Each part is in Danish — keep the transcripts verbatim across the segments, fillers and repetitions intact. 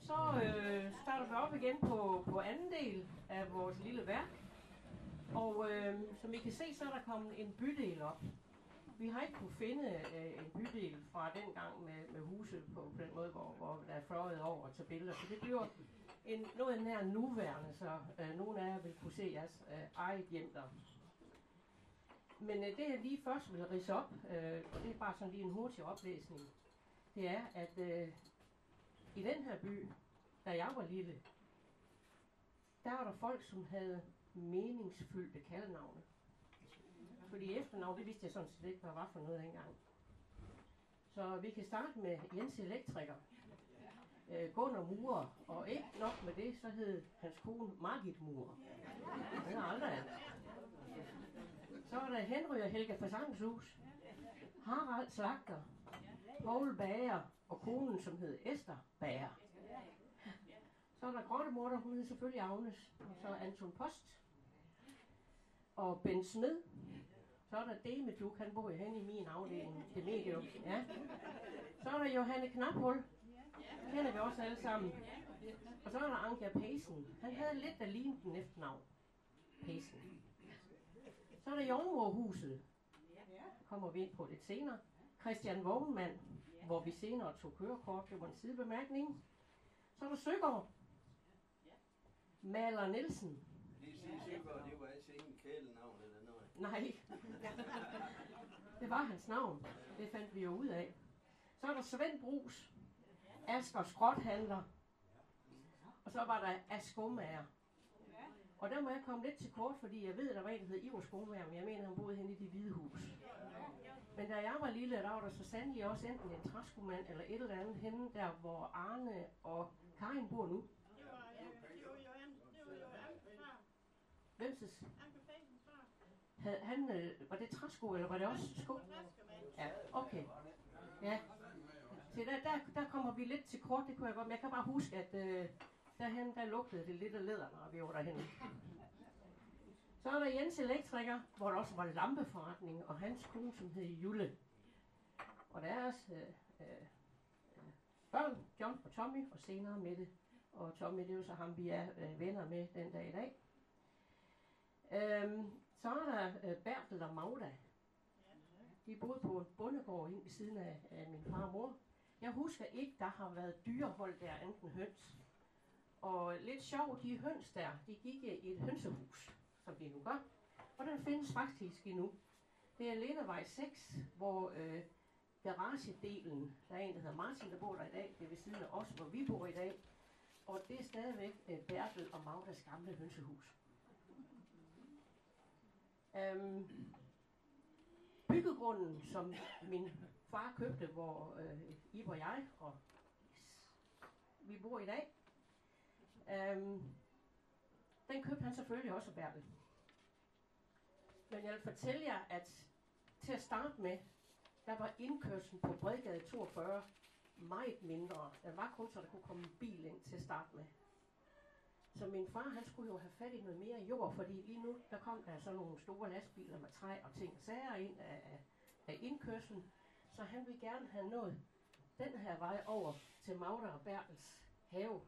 Så øh, starter vi op igen på, på anden del af vores lille værk. Og øh, som I kan se, så er der kommet en bydel op. Vi har ikke kunne finde øh, en bydel fra den gang med, med huse på, på den måde, hvor, hvor der er fløjet over til billeder. Så det bliver en, noget nær nuværende, så øh, nogle af jer vil kunne se jeres øh, eget hjem der. Men øh, det jeg lige først vil ridse op, øh, og det er bare sådan lige en hurtig oplæsning, det er, at øh, i den her by, da jeg var lille, der var der folk, som havde meningsfyldte kaldenavne. Fordi efternavn, det vidste jeg sådan set ikke, hvad var for noget dengang. Så vi kan starte med Jens Elektriker, øh, Gunnar Murer, og ikke nok med det, så hed hans kone Margit Murer. Det er aldrig andet. Så var der Henry og Helga Fasangenshus, Harald Slagter, Poul Bager og konen, som hed Esther Bager. Så er der Grottemorter, hun hed selvfølgelig Agnes, og så Anton Post og Ben Smed. Så er der Demeduk, han bor jo hen i min afdeling, det medium. Ja. Så er der Johanne Knaphul, kender vi også alle sammen. Og så er der Anker Paysen, han havde lidt der lignede den efternavn. Paysen. Så er der Jordmorhuset, kommer vi ind på lidt senere. Christian Vognmann, hvor vi senere tog kørekort, det var en sidebemærkning. Så er der Søgaard, Maler Nielsen. Det siger Søgaard, det var altså ikke en kælenavn eller noget. Nej, det var hans navn. Det fandt vi jo ud af. Så er der Svend Brugs, Asger Skrothandler, og så var der Askomager. Og der må jeg komme lidt til kort, fordi jeg ved, at der var en, der hed Ivar Skomager, men jeg mener, han boede henne i det hvide hus. Men da jeg var lille, der var der så sandelig også enten en træskomand eller et eller andet henne, der hvor Arne og Karin bor nu. Hvem ses? Havde han, øh, var det træsko, eller var det også sko? Ja, okay. Ja. Så der, der, der kommer vi lidt til kort, det kunne jeg godt, men jeg kan bare huske, at øh, derhen, der lugtede det lidt af læder, når vi var derhenne. Så er der Jens Elektriker, hvor der også var lampeforretning, og hans kone, som hed Jule. Og der er også øh, øh, børn, John og Tommy, og senere Mette. Og Tommy, det er jo så ham, vi er øh, venner med den dag i dag. Øhm, så er der øh, Bertel og Magda. De boede på en bondegård ind ved siden af, af min far og mor. Jeg husker ikke, der har været dyrehold der, enten høns. Og lidt sjovt, de høns der, de gik i et hønsehus, som de nu gør. Og den findes faktisk endnu. Det er Lindevej seks, hvor øh, garagedelen, der er en, der hedder Martin, der bor der i dag. Det er ved siden af os, hvor vi bor i dag. Og det er stadigvæk øh, Bertel og Magdas gamle hønsehus. Øhm, byggegrunden, som min far købte, hvor øh, I og jeg, og yes, vi bor i dag, øhm, den købte han selvfølgelig også af Bertel. Men jeg vil fortælle jer, at til at starte med, der var indkørslen på Bredgade toogfyrre meget mindre. Der var kun så, der kunne komme en bil ind til at starte med. Så min far, han skulle jo have fat i noget mere jord, fordi lige nu, der kom der sådan nogle store lastbiler med træ og ting og sager ind af, af, af indkørslen. Så han ville gerne have nået den her vej over til Magda og Bertels have.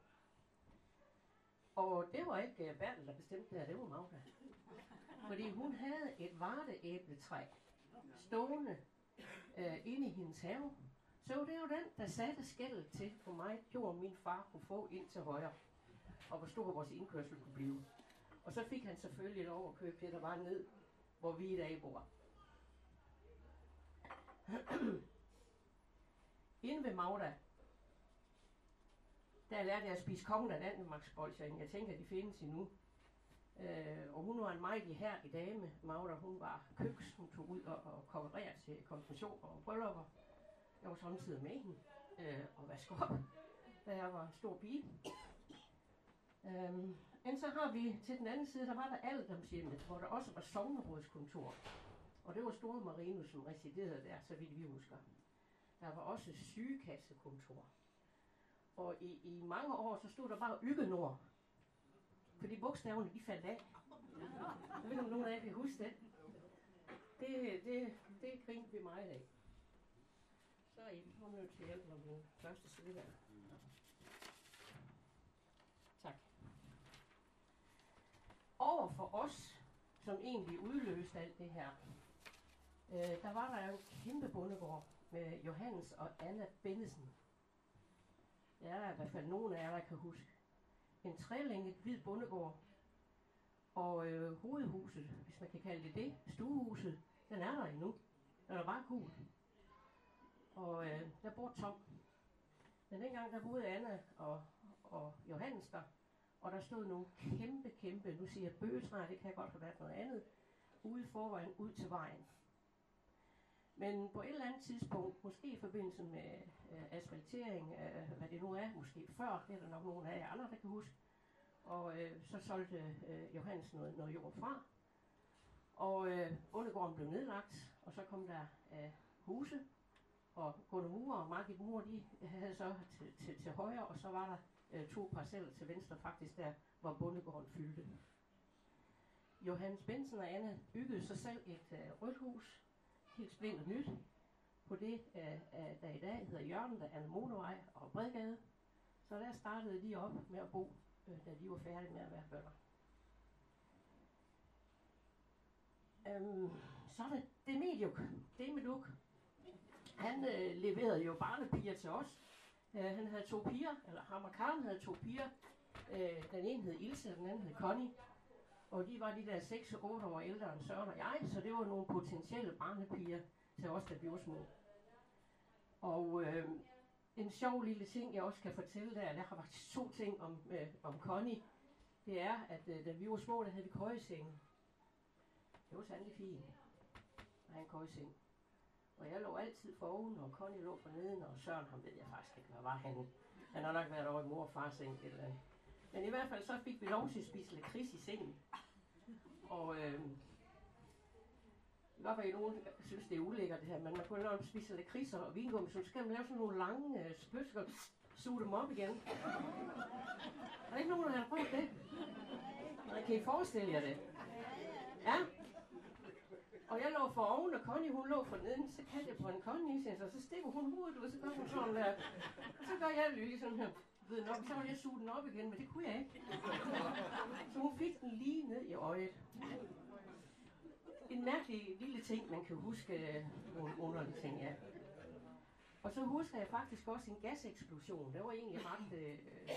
Og det var ikke Bertel, der bestemte det her, det var Magda. Fordi hun havde et varteæbletræ stående øh, inde i hendes have. Så det er jo den, der satte skellet til, hvor meget jord min far kunne få ind til højre. Og hvor stor vores indkørsel kunne blive. Og så fik han selvfølgelig lov at købe det, der var ned, hvor vi i dag bor. Inde ved Magda, der lærte jeg at spise kongen af Danmarksbolsjerne. Jeg tænker, de findes endnu. Øh, og hun var en meget ihærdig dame. Magda, hun var køks. Hun tog ud og, og konkurrerede til konfirmationer og bryllupper. Jeg var samtidig med hende øh, og vaske op, da jeg var en stor pige. Øhm, men så har vi til den anden side, der var der alderdomshjemmet, hvor der også var sognerådskontor. Og det var Store Marinus, som residerede der, så vidt vi husker. Der var også sygekassekontor. Og i, i mange år, så stod der bare Yggenord. Fordi bogstaverne, de faldt af. Jeg ved ikke, om nogen af jer kan huske det. Det, det, det grinte vi meget af. Så er I nødt til at hjælpe mig med den første side der. og os, som egentlig udløste alt det her, øh, der var der en kæmpe bondegård med Johannes og Anna Bennesen. Ja, der er i hvert fald nogen af jer, der kan huske. En trelænget hvid bondegård, og øh, hovedhuset, hvis man kan kalde det det, stuehuset, den er der endnu. Den er bare gul. Og øh, der bor Tom. Men dengang der boede Anna og, og Johannes der, og der stod nogle kæmpe, kæmpe, nu siger jeg bøgetræer, det kan godt have været noget andet, ude forvejen, ud til vejen. Men på et eller andet tidspunkt, måske i forbindelse med øh, asfaltering, øh, hvad det nu er, måske før, det er der nok nogen af jer andre, der kan huske, og øh, så solgte øh, Johannes noget, noget jord fra, og øh, bondegården blev nedlagt, og så kom der øh, huse, og Gunnar Mure og Margit Mure, de havde så til, til, til højre, og så var der øh, to parceller til venstre faktisk der, hvor bondegården fyldte. Johannes Bensen og Anna byggede sig selv et øh, rødt hus, helt splinter nyt, på det, øh, øh, der i dag hedder Jørgen, der er Motorvej og Bredgade. Så der startede de op med at bo, øh, da de var færdige med at være bønder. Øhm, så er det Demidjuk, Demidjuk. Han øh, leverede jo barnepiger til os. Øh, han havde to piger, eller ham og Karen havde to piger. Øh, den ene hed Ilse, og den anden hed Connie. Og de var de der seks og otte år ældre end Søren og jeg, så det var nogle potentielle barnepiger til os, da vi var små. Og øh, en sjov lille ting, jeg også kan fortælle der, der har faktisk to ting om, øh, om Connie. Det er, at øh, da vi var små, der havde vi køjesenge. Det var sandelig fint at have en køjeseng. Og jeg lå altid for oven, og Connie lå for neden, og Søren, ham ved jeg faktisk ikke, hvad var han. Han har nok været over i mor og fars seng eller andet. Men i hvert fald så fik vi lov til at spise lakrids i sengen. Og øh, hvorfor I nogen synes, det er ulækkert det her, men man kunne lave spise lakridser og vingummi, så skal man lave sådan nogle lange øh, spløs, og suge dem op igen. Er der ikke nogen, der har prøvet det? Nej, kan I forestille jer det? Ja. Og jeg lå for oven, og Connie hun lå for neden, så kaldte jeg på en Connie, så, så stikker hun hovedet ud, og så gør hun sådan der. Og så gør jeg lige sådan her, ved nok, så ville jeg suge den op igen, men det kunne jeg ikke. Så hun fik den lige ned i øjet. En mærkelig lille ting, man kan huske, nogle underlige ting, ja. Og så husker jeg faktisk også en gaseksplosion. Det var egentlig ret, øh,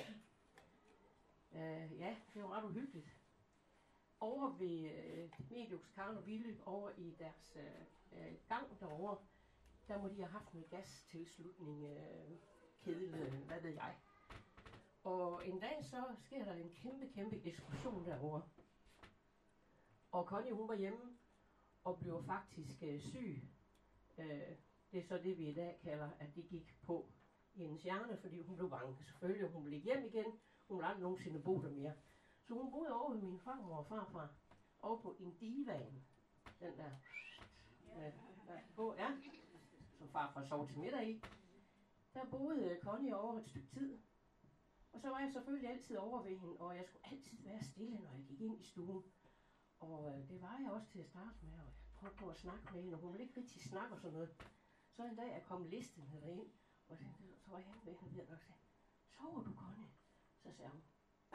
øh, ja, det var ret uhyggeligt. Over ved øh, Medius, Karen og Ville, over i deres øh, gang derovre, der må de have haft noget gastilslutning, øh, kedel, hvad ved jeg. Og en dag så sker der en kæmpe, kæmpe eksplosion derovre. Og Connie, hun var hjemme og blev faktisk øh, syg. Øh, det er så det, vi i dag kalder, at det gik på i hendes hjerne, fordi hun blev bange. Selvfølgelig, hun blev hjem igen. Hun ville aldrig nogensinde bo der mere. Så hun boede over ved min farmor og farfar, over på en divan, den der, øh, der på, ja, som farfar sov til middag i. Der boede Connie over et stykke tid, og så var jeg selvfølgelig altid over ved hende, og jeg skulle altid være stille, når jeg gik ind i stuen. Og øh, det var jeg også til at starte med, og jeg prøvede på at snakke med hende, og hun ville ikke rigtig snakke og sådan noget. Så en dag jeg kom listen derind, og så, så var jeg med hende og sagde, sover du, Connie? Så sagde hun,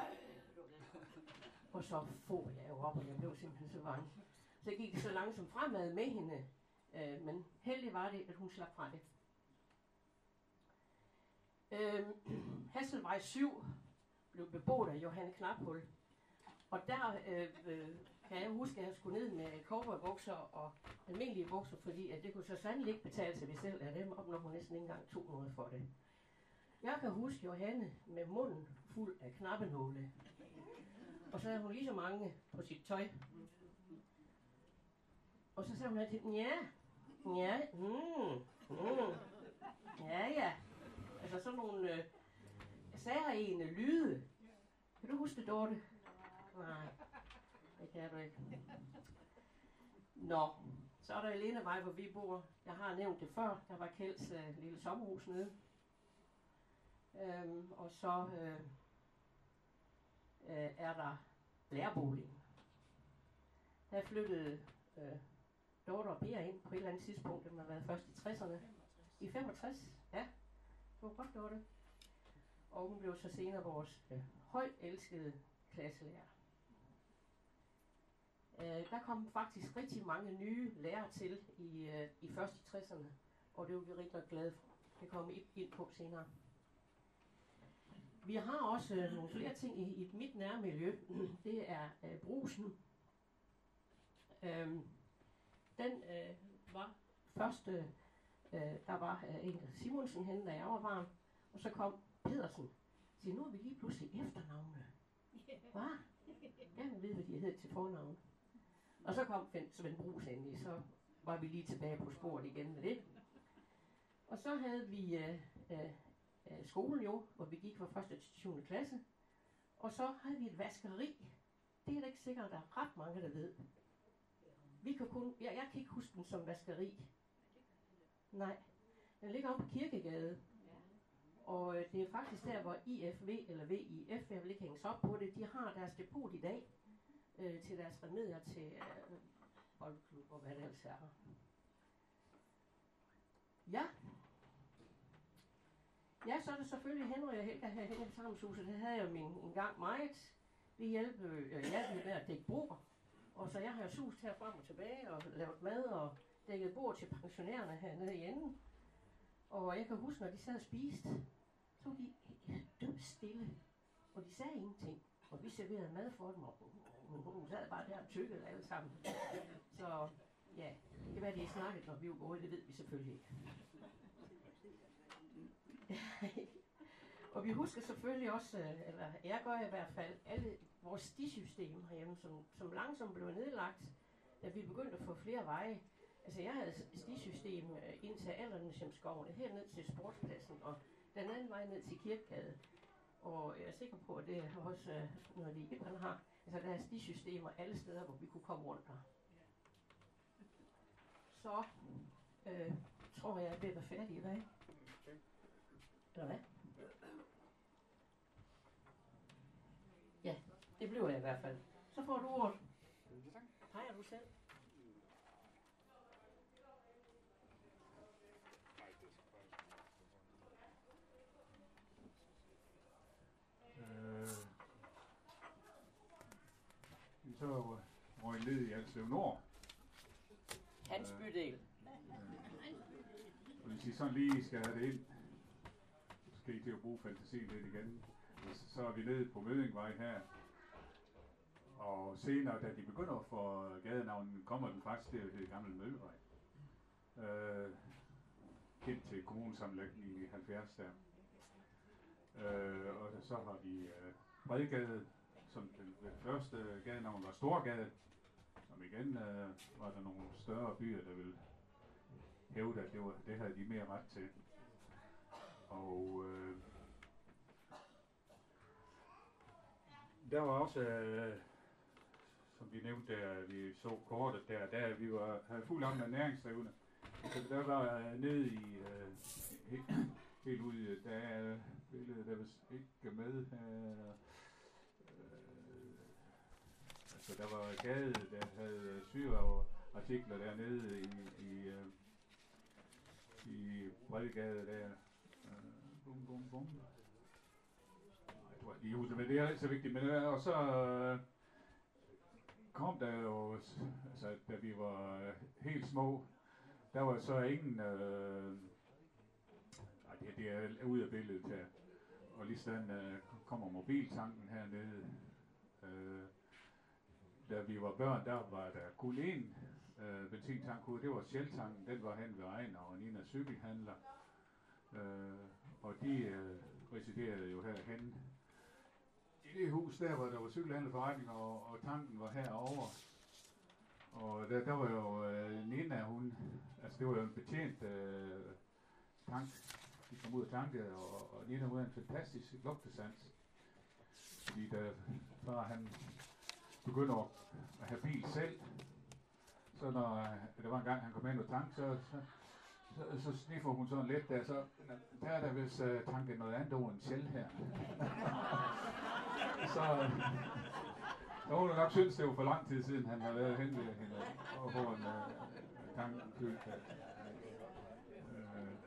og så får jeg jo op, og jeg blev simpelthen så bange. Så gik det så langsomt fremad med hende, øh, men heldig var det, at hun slap fra det. Øh, Hasselvej syv blev beboet af Johanne Knaphul, og der øh, øh, kan jeg huske, at jeg skulle ned med cowboybukser og almindelige bukser, fordi at det kunne så sandelig ikke betale sig ved selv af dem, op når hun næsten ikke engang tog noget for det. Jeg kan huske Johanne med munden fuld af knappenåle. Og så havde hun lige så mange på sit tøj. Og så sagde hun altid, ja, ja, mm, mm, ja, ja. Altså sådan nogle øh, særlige lyde. Kan du huske det, Dorte? Nej, det kan du ikke. Nå, så er der Elenevej, hvor vi bor. Jeg har nævnt det før. Der var Kjelds øh, lille sommerhus nede. Øhm, og så øh, øh, er der lærerboligen. Der flyttede øh, Dorte og Bea ind på et eller andet tidspunkt. Det må have været først i tresserne. I femogtres, ja. Det var godt, Dorte. Og hun blev så senere vores øh, højt elskede klasselærer. Øh, der kom faktisk rigtig mange nye lærere til i, øh, i først i tresserne, og det var vi rigtig glade for. Det kommer vi ind på senere. Vi har også øh, nogle flere ting i, i mit nærmiljø. Det er øh, Brugsen. Øhm, den øh, var først, øh, der var øh, Ingrid Simonsen henne, da jeg var barn, og så kom Pedersen. Så nu er vi lige pludselig efternavne. Hvad? Jeg vil vide, hvad de hed til fornavn. Og så kom Svend Brugs endelig, så var vi lige tilbage på sporet igen med det. Og så havde vi øh, øh, skolen jo, hvor vi gik fra første til syvende klasse. Og så havde vi et vaskeri. Det er da ikke sikkert, at der er ret mange, der ved. Vi kan kun, jeg, jeg kan ikke huske den som vaskeri. Nej, den ligger oppe på Kirkegade. Og øh, det er faktisk der, hvor I F V eller V I F, jeg vil ikke hænges op på det, de har deres depot i dag øh, til deres remedier til øh, boldklub og hvad det ellers er. Ja. Ja, så er det selvfølgelig Henry og Helga her henne i forsamlingshuset. Det havde jeg jo min, en gang meget. Vi hjalp øh, hjalp med at dække bord. Og så jeg har jo suset her frem og tilbage og lavet mad og dækket bord til pensionærerne hernede i enden. Og jeg kan huske, når de sad og spiste, så var de dømt stille. Og de sagde ingenting. Og vi serverede mad for dem, og hun sad bare der og tykkede alle sammen. Så ja, det kan være, de snakkede, når vi var gode, det ved vi selvfølgelig ikke. Og vi husker selvfølgelig også, eller jeg gør i hvert fald, alle vores stisystem herhjemme, som, som langsomt blev nedlagt, da vi begyndte at få flere veje. Altså jeg havde stisystem ind til Aldernesjemskoven, herned til Sportspladsen, og den anden vej ned til Kirkegade. Og jeg er sikker på, at det er også noget, de ikke har. Altså der er stisystemer alle steder, hvor vi kunne komme rundt der. Så øh, tror jeg, at det er færdigt, hvad? Eller hvad? Ja, det bliver jeg i hvert fald. Så får du ordet. Peger du selv? Øh, vi så røg ned i Alslev Nord. Hans bydel. Og hvis I sådan lige skal have det ind, så skal I til at bruge fantasi lidt igen. Så er vi nede på Mødingvej her. Og senere, da de begynder at få gadenavnen, kommer den faktisk til at hedde Gammel Møllevej. Øh, Kendt til kommunesammenlægningen i halvfjerds der. Øh, og så har vi øh, Bredgade, som den, den første gadenavn var Storgade. Som igen øh, var der nogle større byer, der ville hævde, at det, var, det havde de mere ret til. Og øh, der var også, øh, som vi nævnte, da vi så kortet der, der vi var, havde fuld om med næringsdrivende. Så der var øh, nede i, øh, helt, helt ude, der er billedet, der vist ikke med her. Øh, altså der var Gade, der havde sygeartikler dernede i, i, øh, i Bredgade der. Øh, bum, bum, bum. Jeg tror lige huske, men det er ikke så vigtigt. Men øh, og så øh, kom der jo, altså da vi var øh, helt små, der var så ingen, øh, nej, det, det er ude af billedet her, og lige sådan øh, kommer mobiltanken hernede. Øh, da vi var børn, der var der kun én øh, benzintank ude, det var Shell-tanken, den var hen ved Ejner og Nina cykelhandler. Øh, og de øh, residerede jo herhen. I det hus der, hvor der var cykelhandlerforretning, og, og tanken var herovre. Og der, der var jo øh, Nina, hun, altså det var jo en betjent øh, tank, de kom ud af tanket, og, og Nina havde en fantastisk lugtesans. Fordi da far han begynder at have bil selv, så når øh, der var en gang han kom ind og tank, så, så, så, så sniffer hun sådan lidt der, så der er der vist øh, tanket noget andet over en Shell her. Så så hun nok synes, det var for lang tid siden, han har været hen ved hende og få en uh, tank fyldt. Uh,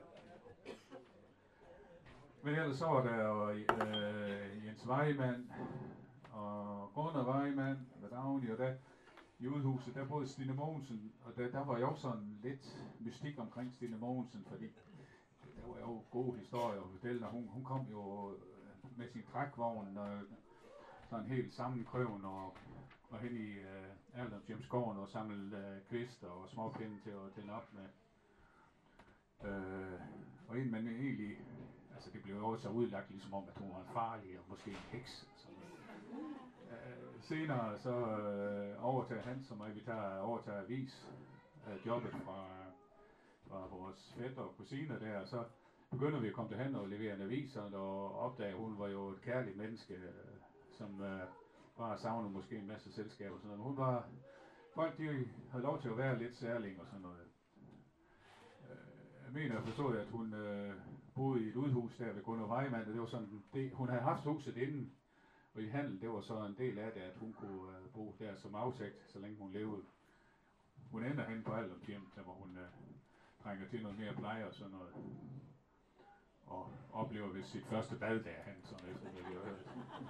men ellers så var der jo uh, Jens Weimann og Gunnar Weimann, og Dagny, og der, i udhuset, der boede Stine Mogensen, og der, der var jo også sådan lidt mystik omkring Stine Mogensen, fordi der var jo gode historier at fortælle, og hun, hun kom jo med sin trækvogn, og sådan helt sammenkrøven, og, og hen i uh, Aldershjemskoven og samlede uh, kvister og småpinde til at tænde op med. Uh, og en man egentlig, altså det blev jo også udlagt ligesom om, at hun var farlig og måske en heks. Uh, senere så uh, overtager han, som vi tager overtager avis, uh, jobbet fra, fra vores fætter og kusiner der, og så begynder vi at komme til han og levere en avis, og opdage, at hun var jo et kærligt menneske, uh, som uh, bare savnede måske en masse selskaber og sådan noget. Hun var, folk de havde lov til at være lidt særling og sådan noget. Uh, jeg mener, jeg forstod, at hun uh, boede i et udhus der ved Gunnar Weimann, og det var sådan, det, hun havde haft huset inden, og i handel, det var så en del af det, at hun kunne uh, bo der som afsægt, så længe hun levede. Hun ender hen på Aldershjem, der hvor hun uh, trænger til noget mere pleje og sådan noget. Og oplever ved sit første bad derhen, sådan efter det, vi har hørt.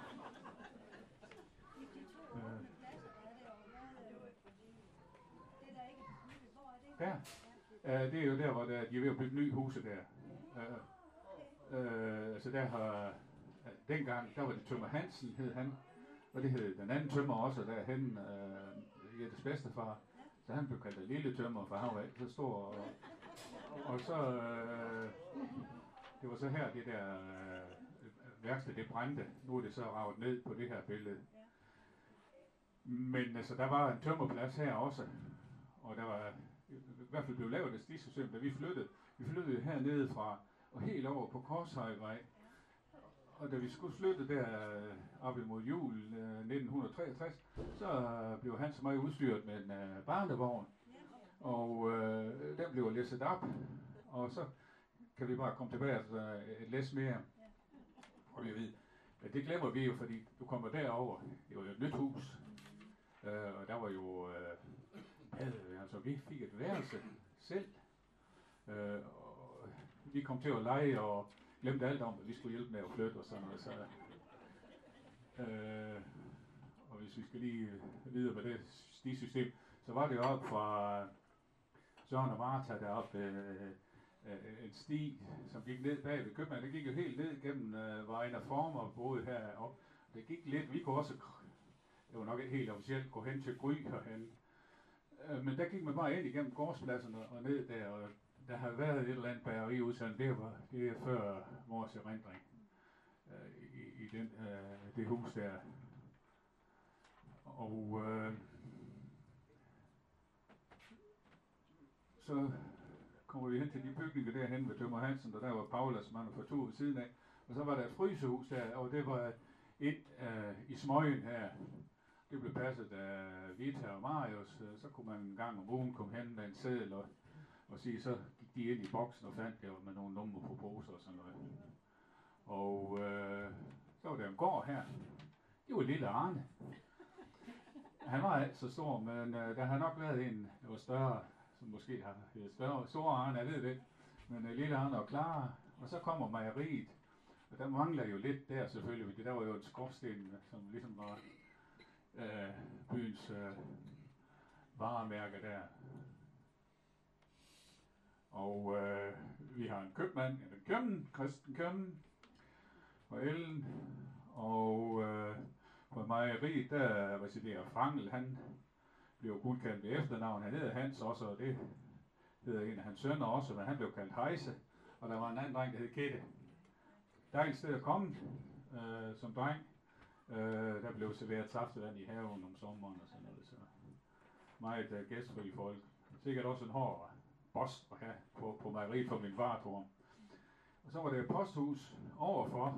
Uh, der. Uh, det er jo der, hvor der, de er ved at bygge nye huse der. Uh, uh, altså der har, uh, dengang, der var det Tømmer Hansen, hed han, og det hed den anden tømmer også derhen, uh, Jettes bedstefar. Så han blev kaldt af lille tømmer, for han var ikke så stor. Og, og så, uh, det var så her, det der uh, værksted, det brændte. Nu er det så ravet ned på det her billede. Men altså, der var en tømmerplads her også, og der var i hvert fald blev lavet et stisystem, da vi flyttede. Vi flyttede hernede fra, og helt over på Korshøjvej. Og da vi skulle flytte der op imod jul uh, nitten treogtres, så uh, blev han så meget udstyret med en uh, barnevogn. Og uh, den blev læsset op, og så kan vi bare komme tilbage til uh, et læs mere. Og vi ved, at det glemmer vi jo, fordi du kommer derover. Det var jo et nyt hus, uh, og der var jo, uh, havde, altså vi fik et værelse selv. Uh, og vi kom til at lege og glemte alt om, at vi skulle hjælpe med at flytte og sådan noget. Så, øh, og hvis vi skal lige videre med det stisystem, så var det jo op fra Søren og Martha deroppe øh, øh, en sti, som gik ned bag ved købmanden. Det gik jo helt ned gennem øh, vejen af Former, både heroppe. Det gik lidt, vi kunne også, det var nok ikke helt officielt, gå hen til Gry herhen. Øh, men der gik man bare ind igennem gårdspladsen og ned der, og der har været et eller andet bageri udsendt, det var det er før vores erindring øh, i, i den, øh, det hus der. Og øh, så kommer vi hen til de bygninger derhen ved Tømmer Hansen, og der var Paulas manufaktur ved siden af. Og så var der et frysehus der, og det var ind øh, i smøgen her. Det blev passet af Vita og Marius, så kunne man en gang om ugen komme hen med en seddel og Og sige, så gik de ind i boksen og fandt det med nogle numre på poser og sådan noget. Og øh, så var der en gård her. Det var lille Arne. Han var ikke så stor, men øh, der har nok været en, der var større, som måske har været større. Store Arne, jeg ved det. Men øh, lille Arne og Clara. Og så kommer mejeriet. Og der mangler jo lidt der selvfølgelig, fordi der var jo et skorsten, som ligesom var øh, byens øh, varemærke der. Og øh, vi har en købmand, en købmand, Christen Købmand, og Ellen, og øh, på mejeriet, der residerer Frangel, han blev kun kaldt ved efternavn, han hedder Hans også, og det hedder en af hans sønner også, men han blev kaldt Heise, og der var en anden dreng, der hed Kette. Dejligt sted at komme øh, som dreng, øh, der blev serveret saftevand i haven om sommeren og sådan noget, så meget øh, gæstfri folk. Sikkert også en hård boss at have på, på mejeriet for min far, tror. Og så var der et posthus overfor,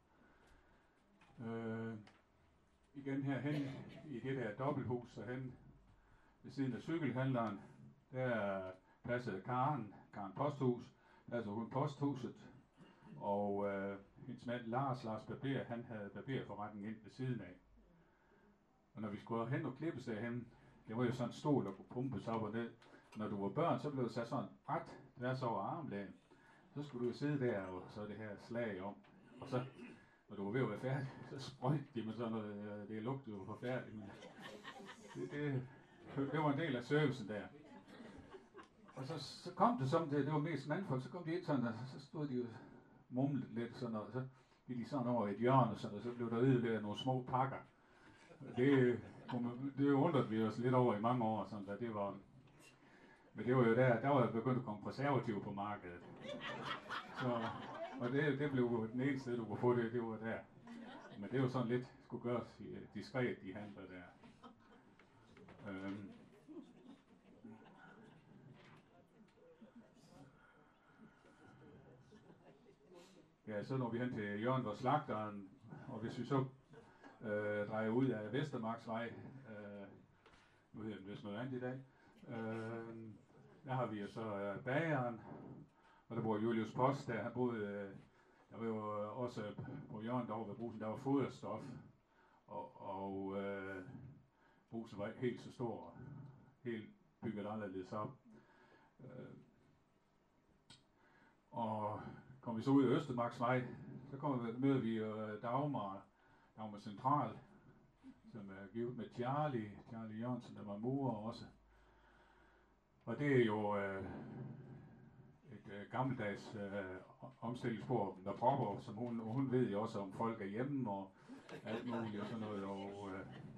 øh, igen herhen i det der dobbelthus, og hen ved siden af cykelhandleren, der passede Karen, Karen Posthus, altså hun posthuset, og øh, hendes mand Lars, Lars Barber, han havde barberforretningen ind ved siden af. Og når vi skulle hen og klippes derhen, det var jo sådan en stol, der kunne pumpes op og ned. Når du var børn, så blev det sat sådan ret tværs over armlægen. Så skulle du sidde der og så det her slag om. Og så, når du var ved at være færdig, så sprøjte de med sådan noget, det lugtede jo forfærdeligt. Men det, det, Det var en del af servicen der. Og så, så kom det som det, det var mest mandfolk, så kom de ind sådan, og så stod de jo mumlet lidt sådan noget, så gik de sådan over et hjørne, og sådan, og så blev der udleveret nogle små pakker. Det, det undrede vi os lidt over i mange år, sådan, da det var, men det var jo der, der var jeg begyndt at komme preservativ på markedet. Så, og det, det blev den eneste sted, du kunne få det, det var der. Men det var sådan lidt, skulle gøres diskret, de handler der. Øhm. Ja, så når vi hen til Jørgen, hvor slagteren, og hvis vi så øh, drejer ud af Vestermarksvej, øh, nu hedder den vist noget andet i dag, øh, der har vi jo så øh, bageren, og der bor Julius Post, der han boede, øh, der var jo også på Jørgen derovre ved Brugsen, der var foderstof, og, og øh, Brugsen var ikke helt så stor, helt bygget anderledes op. Øh, og kom vi så ud af Østermarksvej, så kommer vi, møder vi uh, Dagmar, Dagmar Central, som er givet med Charlie, Charlie Jørgensen, der var mor også. Og det er jo uh, et uh, gammeldags uh, omstillingsspor, der propper, som hun, hun ved jo også, om folk er hjemme og alt muligt og sådan noget. Og uh,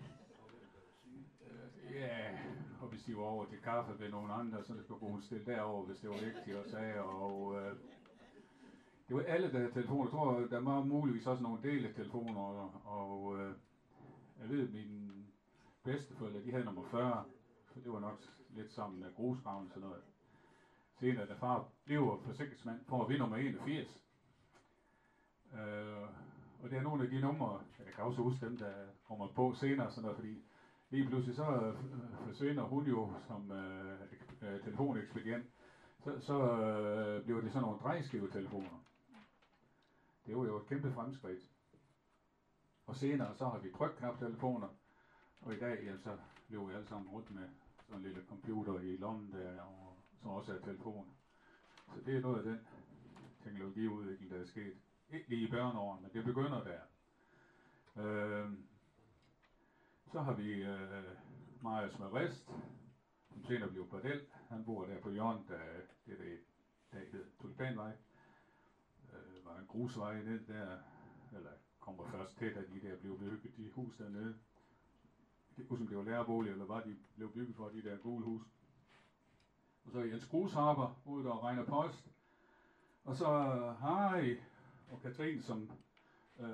uh, ja, og hvis de var over til kaffe ved nogen andre, så skulle hun stille derover, hvis det var vigtigt at sige. Og uh, det var alle der telefoner. Jeg tror, der var muligvis også nogle deletelefoner, og, og øh, jeg ved, at mine bedsteforældre, de havde nummer fyrre, for det var nok lidt sammen med grusgraven og sådan noget. Senere, da far blev forsikringsmand, får vi nummer enogfirs. Øh, og det er nogle af de numre, jeg kan også huske dem, der kommer på senere, sådan noget, fordi lige pludselig så øh, forsvinder hun jo som øh, øh, telefonekspedient, så, så øh, blev det sådan nogle drejskivetelefoner. Det var jo et kæmpe fremskridt. Og senere så har vi trykknaptelefoner, og i dag ja, så løber vi alle sammen rundt med sådan en lille computer i lommen der, og som også er telefoner. Så det er noget af den teknologiudvikling, der er sket. Ikke lige i børneårene, men det begynder der. Øh, så har vi øh, Marius Marist, som senere blev Bordel. Han bor der på hjørnet, der det der, der hed Tulipanvej. Øh, var en grusvej ned der, eller kommer først til, da de der blev bygget, de hus dernede. Det kunne som det var lærerbolig, eller var de blev bygget for de der gule hus. Og så Jens Grusharper, ude der regner post. Og så Harry og Katrine, som øh,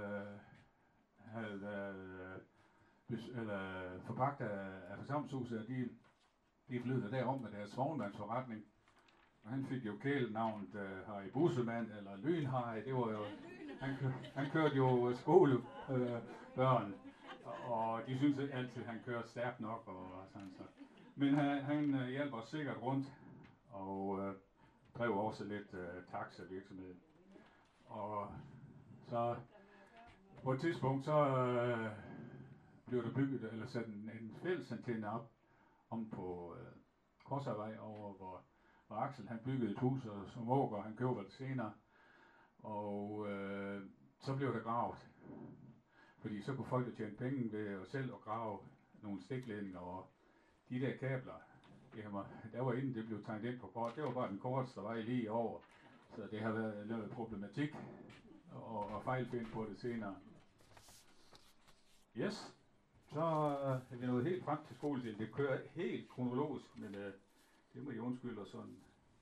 havde øh, eller forpagt af, af forsamlingshuset, de, de flyttede derom med deres vognmandsforretning. Og han fik jo kælenavnet uh, Harry Bussemann, eller Lyn-Harry. Det var jo, han, kør, han kørte jo skolebørn, øh, og, og de syntes altid, at han kørte stærkt nok. Og sådan så. Men han, han uh, hjalp os sikkert rundt, og uh, drev også lidt uh, taxa-virksomhed. Og så på et tidspunkt, så uh, blev der bygget, eller sat en, en fællesantenne op, om på uh, Korsavej over, hvor Og Axel, han byggede et hus, og som Åker, han køber det senere. Og øh, så blev der gravet. Fordi så kunne folk tjene penge ved at selv at grave nogle stikledninger, og de der kabler, jamen, der var inden det blev tegnet ind på kort, det var bare den korteste vej lige over. Så det har været noget problematik, og, og fejlfind på det senere. Yes, så er vi nået helt frem til skoletiden. Det kører helt kronologisk, men øh, det må I undskylde og sådan.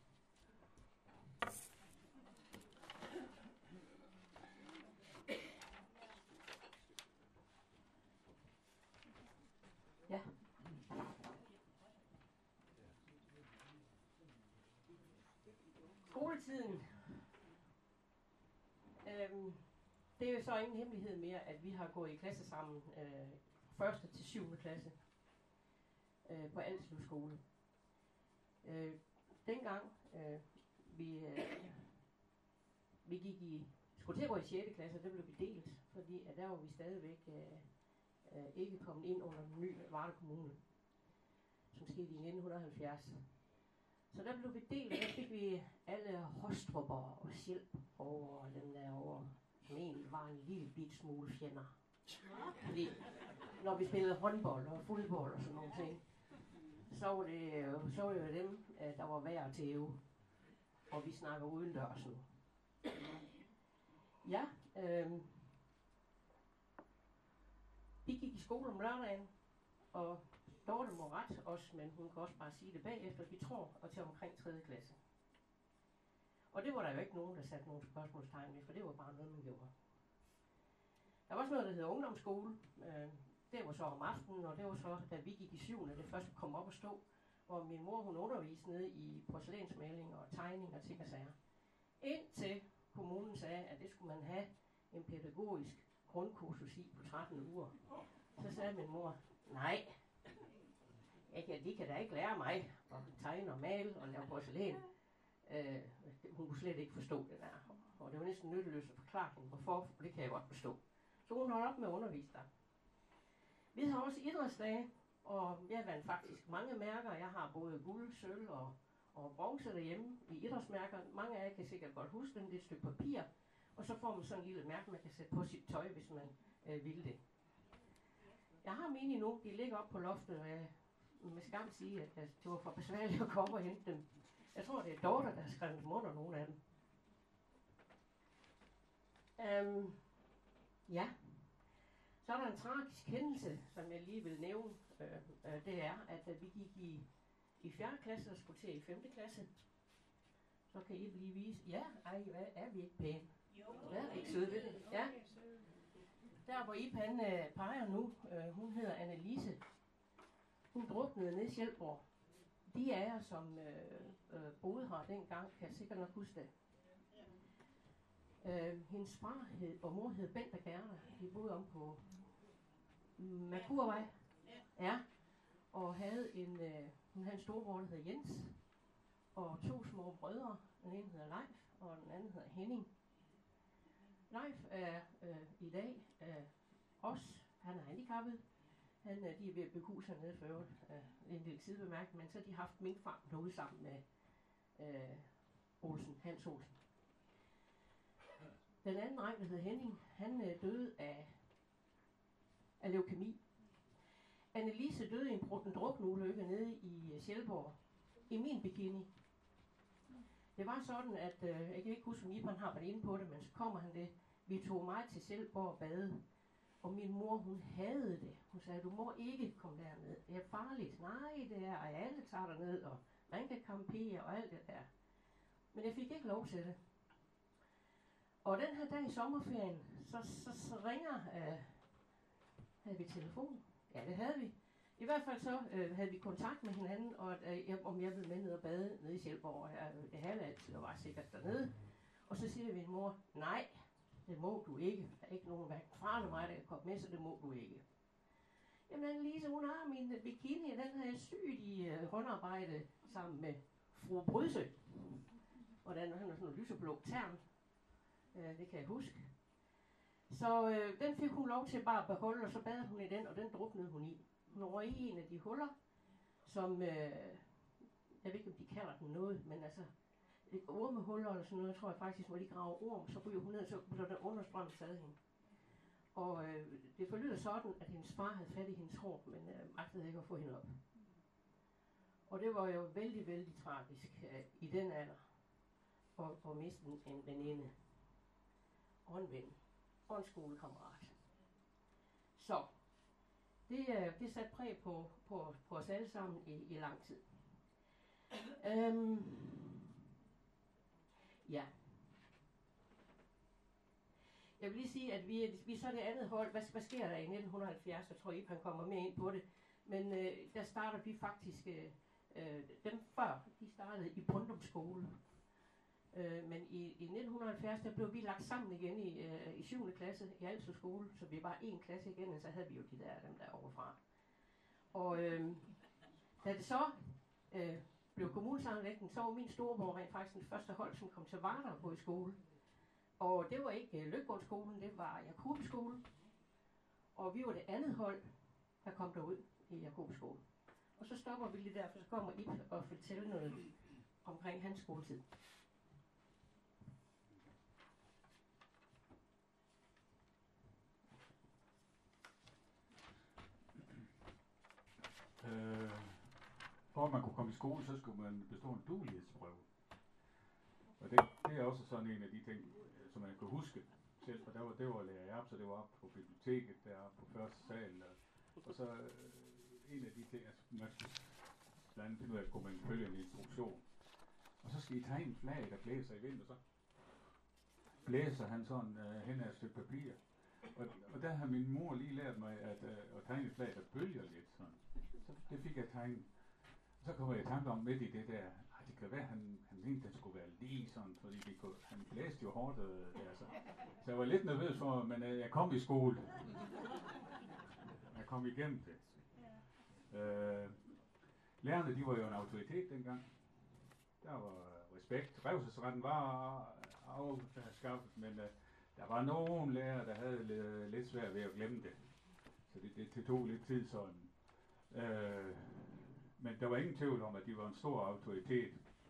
Ja. Skoletiden. Øhm, det er jo så ingen hemmelighed mere, at vi har gået i klasse sammen øh, første til syvende klasse øh, på Alslev skole. Øh, dengang øh, vi, øh, vi gik i, skulle til at gå i sjette klasse, der blev vi delt, fordi at der var vi stadigvæk øh, øh, ikke kommet ind under den nye Varde Kommune, som skete i nitten halvfjerds. Så der blev vi delt, og der fik vi alle Hostrupper og Sjælp over den der over, som egentlig var en lille bit smule fjender. Fordi når vi spillede håndbold og fodbold og sådan nogle ting, så var det, øh, så var det jo dem, øh, der var værd at tæve. Og vi snakker udendørs nu. Ja, øh, vi gik i skole om lørdagen, og Dorte må rette os, men hun kan også bare sige det bagefter. Vi tror, og til omkring tredje klasse. Og det var der jo ikke nogen, der satte nogle spørgsmålstegn ved, for det var bare noget, man gjorde. Der var også noget, der hedder ungdomsskole. Øh, det var så om aftenen, og det var så, da vi gik i syvende, det første kom op at stå, hvor min mor, hun underviste nede i porcelænsmaling og tegning og ting og sager. Indtil kommunen sagde, at det skulle man have en pædagogisk grundkursus i på tretten uger. Så sagde min mor, nej, jeg kan, de kan da ikke lære mig at tegne og male og lave porcelæn. Øh, hun kunne slet ikke forstå det der. Og det var næsten nytteløst at forklare hende, hvorfor, for det kan jeg godt forstå. Så hun holdt op med at undervise der. Vi har også idrætsdage, og jeg vandt faktisk mange mærker. Jeg har både guld, sølv og, og bronze derhjemme i idrætsmærker. Mange af jer kan sikkert godt huske dem. Det er et stykke papir, og så får man sådan en lille mærke, man kan sætte på sit tøj, hvis man øh, vil det. Jeg har mine nu, de ligger op på loftet, og jeg med skam sige, at det var for besværligt at komme og hente dem. Jeg tror, det er Dorte, der har skrevet dem under nogle af dem. Um, ja. Så er der en tragisk hændelse, som jeg lige vil nævne. Uh, uh, det er, at uh, vi gik i, i fjerde klasse og skulle til i femte klasse. Så kan I lige vise. Ja, ej, hvad er vi ikke pæne? Jo. Ja, ikke søde ved det. Ja. Der hvor I pan uh, peger nu, uh, hun hedder Annelise. Hun druknede ned i Sjælborg. De af jer, som øh, øh, boede her dengang, kan sikkert nok huske det. Øh, hendes far hed, og mor hed Bent og Gerda. De boede om på Makurvej. Ja. Og havde en, øh, hun havde en storbror, der hed Jens. Og to små brødre. Den ene hedder Leif, og den anden hedder Henning. Leif er øh, i dag øh, også, han er handicappet. Han, de er ved at bygge hus hernede for øvrigt. Uh, en lille sidebemærkning, men så har de haft minkfarm derude sammen med uh, Olsen, Hans Olsen. Den anden dreng, der hed Henning, han uh, døde af, af leukemi. Annelise døde i en, en drukneulykke nede i uh, Sjælborg, i min bikini. Det var sådan, at, uh, jeg kan ikke huske, om Iban har været inde på det, men så kommer han det. Vi tog mig til Sjælborg og bade. Og min mor, hun hadede det. Hun sagde, du må ikke komme derned. Det er farligt. Nej, det er, og alle tager derned, og man kan campere og alt det der. Men jeg fik ikke lov til det. Og den her dag i sommerferien, så, så, så ringer, øh, havde vi telefon? Ja, det havde vi. I hvert fald så øh, havde vi kontakt med hinanden, og øh, jeg, om jeg ville med ned og bade nede i Sjælborg. Jeg, jeg havde altid og var sikkert dernede. Og så siger min mor, nej, det må du ikke. Der er ikke nogen hverken far eller mig, der kan komme med, så det må du ikke. Jamen Annelise, hun har min bikini, og den har jeg syet i uh, håndarbejde sammen med fru Bryse. Og den han har sådan en lyseblå tern. Uh, det kan jeg huske. Så uh, den fik hun lov til bare at beholde, og så badede hun i den, og den druknede hun i. Hun røg i en af de huller, som, uh, jeg ved ikke om de kalder den noget, men altså, ormehuller eller sådan noget, tror jeg faktisk, hvor de graver orm, så ryger hun ned, så blev der understrøm taget hende. Og øh, det forlyder sådan, at hendes far havde fat i hendes hår, men øh, magtede ikke at få hende op. Og det var jo vældig, vældig tragisk øh, i den alder, at, at miste en, en veninde, og en ven, og en skolekammerat. Så, det, øh, det satte præg på, på, på os alle sammen i, i lang tid. Øhm, Ja. Jeg vil lige sige, at vi, vi er så det andet hold. Hvad, hvad sker der i nitten halvfjerds? Jeg tror ikke, han kommer mere ind på det. Men øh, der starter vi faktisk, øh, dem før, de startede i Brøndum skole. Øh, men i, i nitten halvfjerds, der blev vi lagt sammen igen i, øh, i syvende klasse i Alsø skole. Så vi var en klasse igen, og så havde vi jo de der, dem der overfra. Og øh, da det så øh, blev kommunesammenlægning, så var min storebror rent faktisk den første hold, som kom til Varder på i skole. Og det var ikke uh, Løkgårdsskolen, det var Jakobskolen. Og vi var det andet hold, der kom derud i Jakobskolen. Og så stopper vi lige der, for så kommer Ip og fortæller noget omkring hans skoletid. Øh, for for at man kunne komme i skole, så skulle man bestå en duelighedsprøve. Og det, det er også sådan en af de ting, øh, som man kan huske selv, for der var, det var lærer op, så det var op på biblioteket, deroppe på første sal, og, og så øh, en af de ting, altså man skulle blandt andet finde ud af, at kunne man følge en instruktion. Og så skal I tegne en flag, der blæser i vind, og så blæser han sådan øh, hen ad et stykke papir. Og, og der har min mor lige lært mig at, øh, at tegne et flag, der bølger lidt sådan. Så det fik jeg tegnet. Og så kommer jeg i tanke om midt i det der, ej, det kan være, han, han mente, det skulle være lige sådan, fordi det kunne, han blæste jo hårdt øh, der. Så. så jeg var lidt nervøs for, men øh, jeg kom i skole. Jeg kom igennem det. Øh, lærerne, de var jo en autoritet dengang. Der var respekt. Revselsesretten var afskaffet, men uh, der var nogle lærere, der havde lidt, lidt svært ved at glemme det. Så det, det, det tog lidt tid sådan. Uh, men der var ingen tvivl om, at de var en stor autoritet.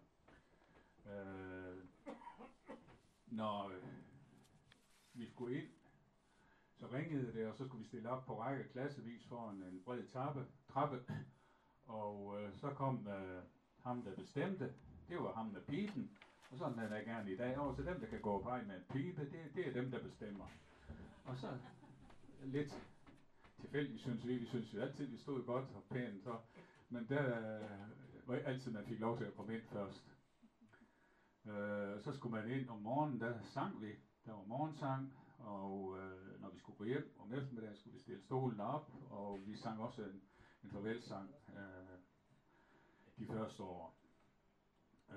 Uh, når uh, vi skulle ind, så ringede det, og så skulle vi stille op på række klassevis foran en bred trappe, trappe og uh, så kom uh, ham, der bestemte. Det var ham med piben, og sådan er der gerne i dag. Og så dem, der kan gå på med en pibe, det, det er dem, der bestemmer. Og så lidt tilfældigt, synes vi. Vi synes jo altid, vi stod godt og pænt. Så, men der var altid, man fik lov til at komme ind først. Øh, så skulle man ind om morgenen, der sang vi. Der var morgensang, og øh, når vi skulle gå hjem om eftermiddagen, skulle vi stille stolen op, og vi sang også en, en farvelsang øh, de første år. Øh,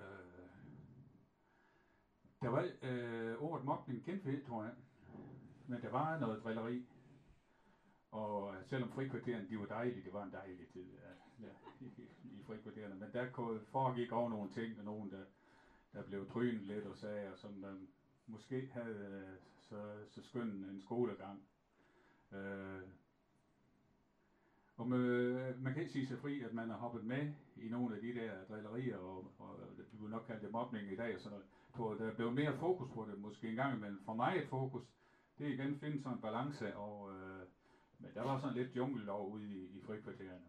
der var øh, ordet mobning genfældt, tror jeg, men der var noget drilleri, og selvom frikvartererne, de var dejlige, det var en dejlig tid ja, ja, i, i frikvartererne, men der foregik over nogle ting, og nogen, der, der blev trynet lidt og sager, som øh, måske havde øh, så, så skøn en skolegang. Øh, Og med, man kan ikke sige sig fri, at man har hoppet med i nogle af de der drillerier, og, og vi vil nok kalde det mobning i dag, og sådan noget. Der blev mere fokus på det, måske en gang imellem. For mig et fokus, det er igen at finde sådan en balance, og, øh, men der var sådan lidt junglelov ude i, i frikvartererne.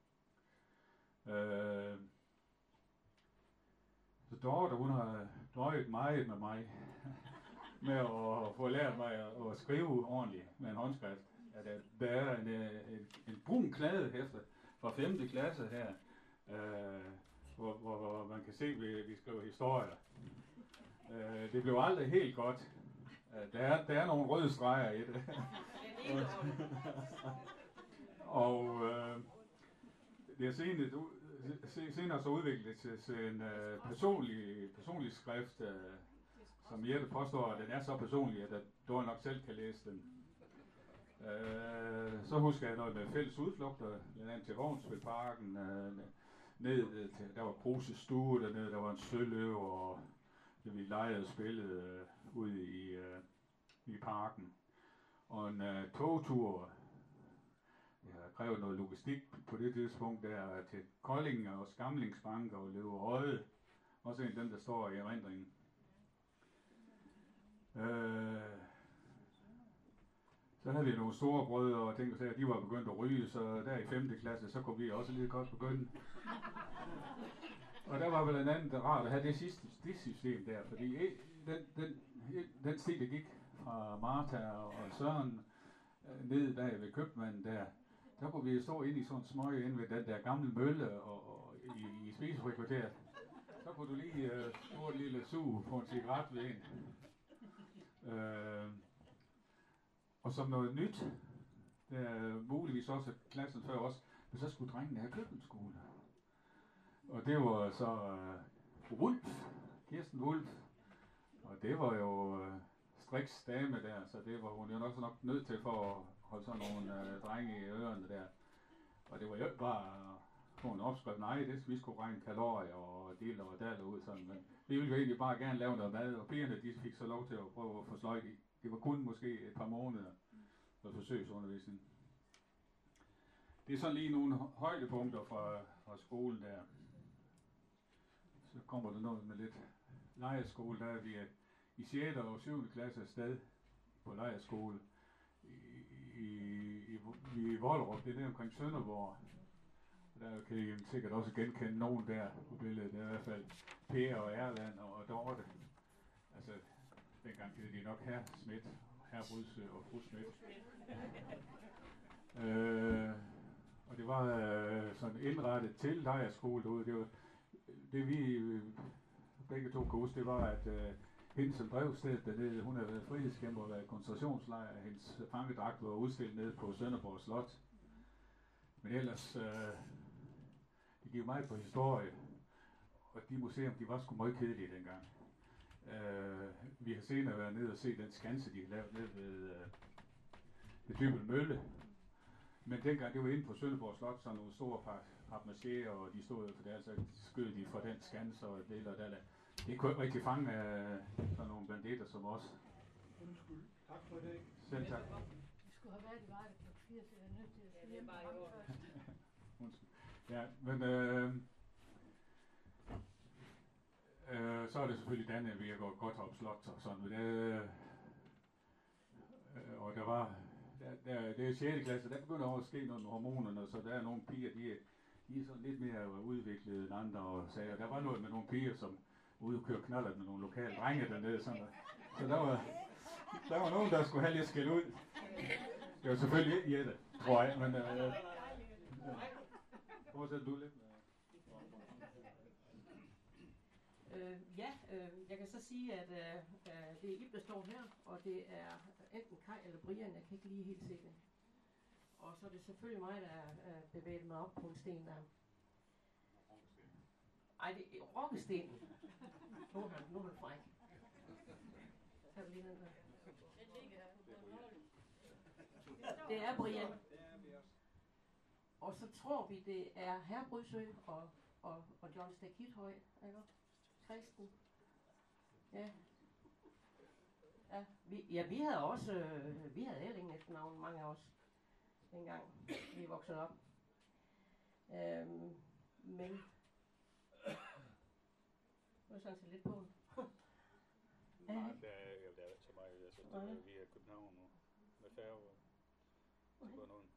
Øh, så Dorte, hun har drøjet meget med mig, med at få lært mig at, at skrive ordentligt med en håndskrift. Ja, der, der er en, en, en brun kladehæfte fra femte klasse her, øh, hvor, hvor, hvor man kan se, at vi, vi skriver historier. Øh, det blev aldrig helt godt. Øh, der, er, der er nogle røde streger i det. og øh, det er senere, senere så udviklet til, til en øh, personlig, personlig skrift, øh, som Jette påstår, at den er så personlig, at du nok selv kan læse den. Uh, så husker jeg noget med fælles udflugter, blandt andet til Vognsvildparken, uh, ned til, der var Kruses stue dernede, der var en søløv, og vi legede og spillede uh, ude i, uh, i parken. Og en uh, togtur, jeg har krævet noget logistik på det tidspunkt, der til Kolding og Skamlingsbank og Løverøde, også en af dem, der står i erindringen. Uh, Så havde vi nogle store brødre og tænkte sig, at de var begyndt at ryge, så der i femte klasse, så kunne vi også lige godt begynde. Og der var vel en anden rart at have det sidste det system der, fordi den, den, den sti, der gik fra Martha og Søren ned bag ved købmanden der, der kunne vi stå inde i sådan en smøge inde ved den der gamle mølle og, og i, i spisefrikvarteret. Så kunne du lige uh, få et lille sug på en cigaret ved en. Uh, Og som noget nyt, der er muligvis også klassen før os, men så skulle drengene have køkkenskole. Og det var så uh, Wulf, Kirsten Wulf, og det var jo uh, Striks dame der, så det var hun jo nok så nok nødt til for at holde sådan nogle uh, drenge i ørerne der. Og det var jo ikke bare uh, få en opskrift, nej, det vi skulle regne kalorier og dele og daler ud sådan, men vi ville jo egentlig bare gerne lave noget mad, og pigerne de fik så lov til at prøve at få sløjt i. Det var kun måske et par måneder for forsøgsundervisning. Det er sådan lige nogle højdepunkter fra, fra skolen der. Så kommer der noget med lidt lejerskole, der er vi i sjette og syvende klasse afsted på lejerskole i, i, i, i Vollerup, det er der omkring Sønderborg. Der kan I sikkert også genkende nogen der på billedet. Det er i hvert fald Per og Erland og Dorte. Altså, dengang hed de nok herr Schmidt, herr Brydsø og fru Schmidt. øh, og det var øh, sådan indrettet til lejrskole derude. Det var det vi øh, begge to kunne huske, det var at øh, hende som drev stedet dernede, hun havde været frihedskæmper og været i koncentrationslejr. Hendes fangedragt var udstillet nede på Sønderborg Slot. Men ellers, øh, det gik meget på historie, og de museer, de var sgu meget kedelige dengang. Øh, vi har senere været nede og set den skanse, de har lavet nede ved, øh, ved Dybel Mølle. Men dengang, det var inde på Sønderborg Slot, så nogle store papmaché, og de stod for det, altså skød de fra den skanse og det og der. Det kunne ikke rigtig fange af sådan nogle banditter som os. Undskyld. Tak for det. Selv tak. Vi skulle have været i Vejle på firs, så jeg er nødt til at sige hjemme på først. Undskyld. Ja, men øh, øh, så er det selvfølgelig Danne ved at gå godt op slot og sådan. Men det, øh, og der var, der, der, det er sjette klasse, der begynder også at ske noget med hormonerne, så der er nogle piger, de er, de er sådan lidt mere udviklede end andre og sager. Der var noget med nogle piger, som ude og køre knaller med nogle lokale drenge dernede. Sådan. Så der var, der var nogen, der skulle have lidt skæld ud. Det var selvfølgelig ikke Jette, tror jeg, men øh, fortsæt du lidt med. Øh, ja, øh, jeg kan så sige, at øh, det er Ib, der står her, og det er enten Kai eller Brian, jeg kan ikke lige helt se det. Og så er det selvfølgelig mig, der øh, bevæger mig op på en sten der. Ej, det er rokkestenen. Nu er han, nu er han fræk. Tag lige den der. Det er Brian. Og så tror vi, det er herr Brydsø og, og, og John Stakithøj, ikke? Kristen. Ja. Ja, vi, ja, vi havde også, øh, vi havde Elling efternavn, mange af os, dengang vi voksede op. Øhm, men, nu er sådan set lidt på. Nej, der er, der er ikke så meget. Jeg synes, det er via København nu, med færge. Så går nogen.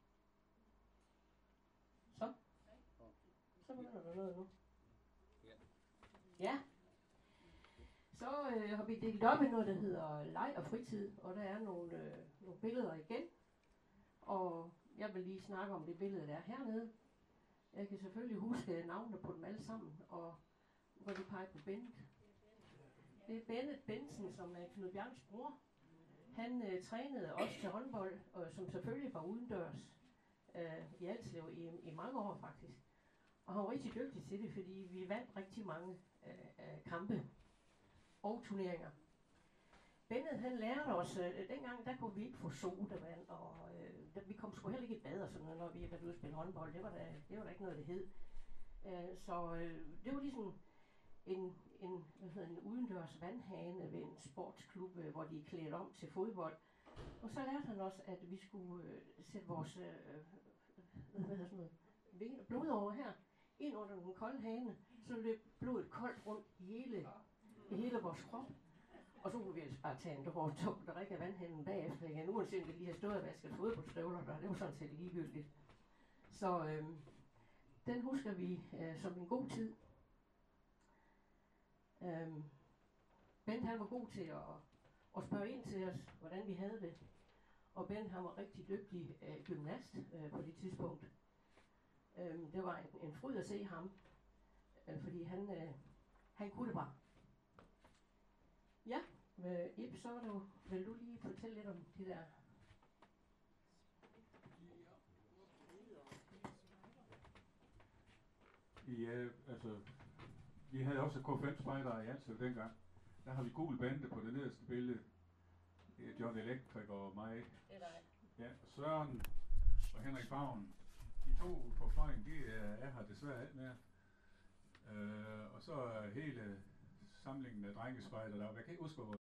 Så? Så begynder der noget nu. Ja. Ja. Så øh, har vi delt op i noget, der hedder leg og fritid, og der er nogle, øh, nogle billeder igen. Og jeg vil lige snakke om det billede, der er hernede. Jeg kan selvfølgelig huske navnene på dem alle sammen, og hvor de peger på Bennett. Det er Bennett Bensen, som er Knud Bjarns bror. Han øh, trænede også til håndbold, og som selvfølgelig var udendørs øh, i Alslev i, i mange år faktisk. Og han var rigtig dygtig til det, fordi vi vandt rigtig mange øh, øh, kampe og turneringer. Bennett, han lærte os, øh, dengang der kunne vi ikke få sodavand, og øh, der, vi kom sgu heller ikke i bad og sådan noget, når vi var ude at spille håndbold. Det var der, det var der ikke noget, det hed. Øh, så øh, det var ligesom en, en, hvad hedder, en udendørs vandhane ved en sportsklub, øh, hvor de er klædt om til fodbold. Og så lærte han os, at vi skulle øh, sætte vores øh, hvad hedder sådan noget, vinger, blod over her, ind under den kolde hane, så løb blodet koldt rundt i hele, i hele vores krop. Og så kunne vi ellers bare tage en hårdt tog, der drikke af vandhanen bagefter igen, uanset om vi lige har stået og vasket fodboldstøvler der. Det var sådan set ligegyldigt. Så øh, den husker vi øh, som en god tid. Øh, Bent han var god til at, at spørge ind til os, hvordan vi havde det. Og Bent han var rigtig dygtig øh, gymnast øh, på det tidspunkt. Øh, det var en, en fryd at se ham, øh, fordi han, øh, han kunne det bare. Ja, øh, Ib, så er du, vil du lige fortælle lidt om de der... Ja, altså, vi havde også K fem spejdere i Alslev dengang. Der har vi gul bande på det nederste billede. Det er John Electric og mig. Det er dig. Ja, Søren og Henrik Favn. De to på fløjen, de er her desværre alt mere. Øh, og så hele samlingen af drengespejder deroppe. Jeg kan ikke huske, hvor